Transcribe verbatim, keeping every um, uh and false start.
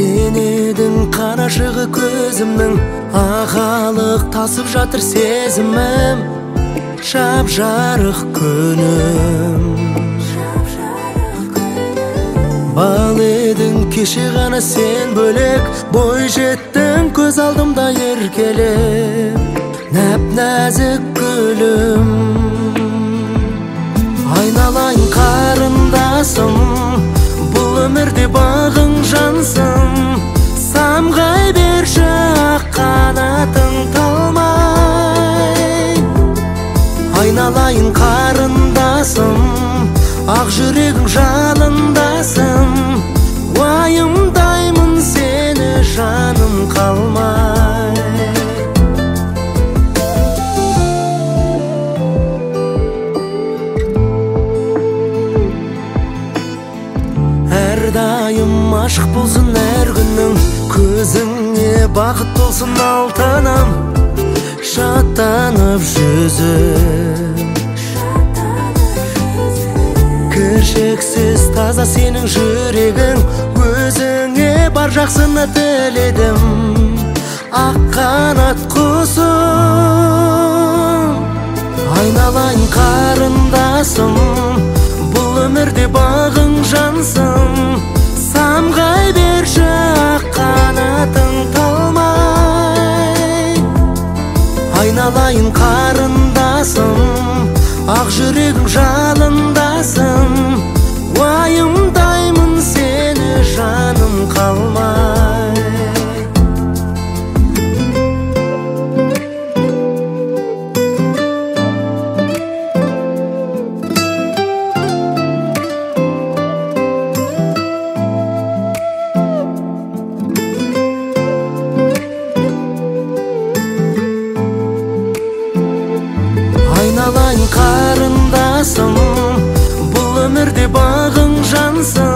Сен едің қарашығы көзімнің, ағалық тасып жатыр сезімім, жап жарық күнім. Бал едің кеше ғана сен бөлек, бой жеттің көз алдымда еркелеп, нәп-нәзік гүлім. Айналайын қарындасым, бұл өмірде бағың жансың, самғай берші ақ қанатың талмай. Айналайын қарындасым, ақ жүрегің жалындасың, уайымдаймын сені жаным қалмай. Әрдайым ашық болсын әр күнің, көзіңе бақыт болсын алтыным, шаттанып жүзім. Кіршексіз таза сенің жүрегің, өзіңе бар жақсыны тіледім, ақ қанат құсым. Айналайын қарындасым, бұл өмірде бағың жансың, самғай берші ақ қанатың талмай. Айналайын қарындасым, ақ жүрегің жалындасың, уайымдаймын сені жаным қалмай. Айналайын қарындасым, бұл өмірде бағың жансың,